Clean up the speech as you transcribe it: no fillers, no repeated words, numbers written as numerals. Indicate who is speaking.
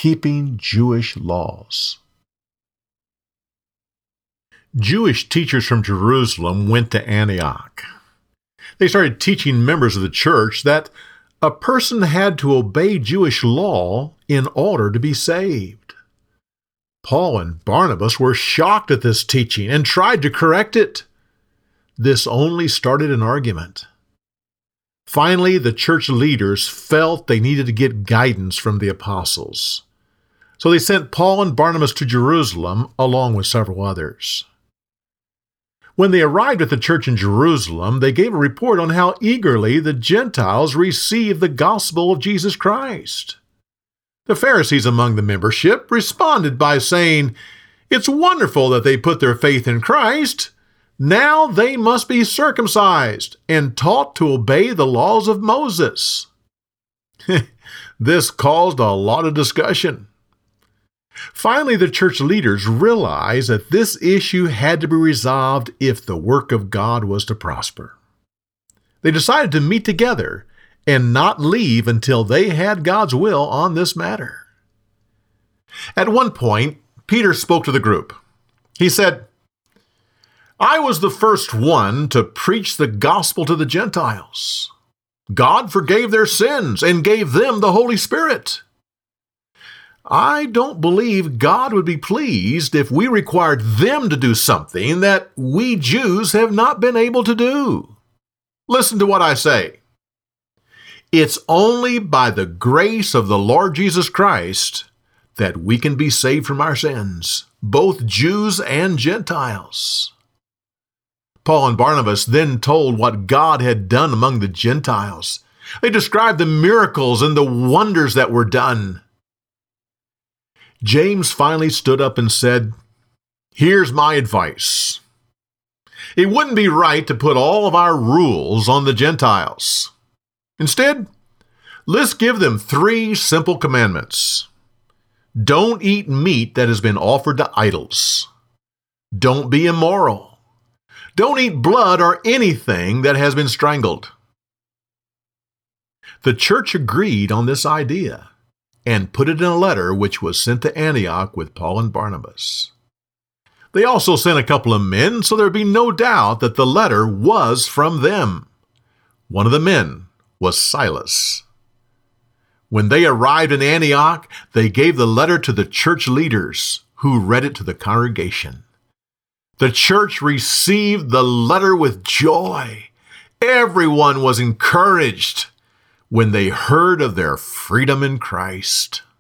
Speaker 1: keeping Jewish laws. Jewish teachers from Jerusalem went to Antioch. They started teaching members of the church that a person had to obey Jewish law in order to be saved. Paul and Barnabas were shocked at this teaching and tried to correct it. This only started an argument. Finally, the church leaders felt they needed to get guidance from the apostles. So they sent Paul and Barnabas to Jerusalem along with several others. When they arrived at the church in Jerusalem, they gave a report on how eagerly the Gentiles received the gospel of Jesus Christ. The Pharisees among the membership responded by saying, "It's wonderful that they put their faith in Christ. Now they must be circumcised and taught to obey the laws of Moses." This caused a lot of discussion. Finally, the church leaders realized that this issue had to be resolved if the work of God was to prosper. They decided to meet together and not leave until they had God's will on this matter. At one point, Peter spoke to the group. He said, "I was the first one to preach the gospel to the Gentiles. God forgave their sins and gave them the Holy Spirit. I don't believe God would be pleased if we required them to do something that we Jews have not been able to do. Listen to what I say. It's only by the grace of the Lord Jesus Christ that we can be saved from our sins, both Jews and Gentiles." Paul and Barnabas then told what God had done among the Gentiles. They described the miracles and the wonders that were done. James finally stood up and said, "Here's my advice. It wouldn't be right to put all of our rules on the Gentiles. Instead, let's give them 3 simple commandments. Don't eat meat that has been offered to idols. Don't be immoral. Don't eat blood or anything that has been strangled." The church agreed on this idea and put it in a letter which was sent to Antioch with Paul and Barnabas. They also sent a couple of men so there'd be no doubt that the letter was from them. One of the men was Silas. When they arrived in Antioch, they gave the letter to the church leaders, who read it to the congregation. The church received the letter with joy. Everyone was encouraged when they heard of their freedom in Christ.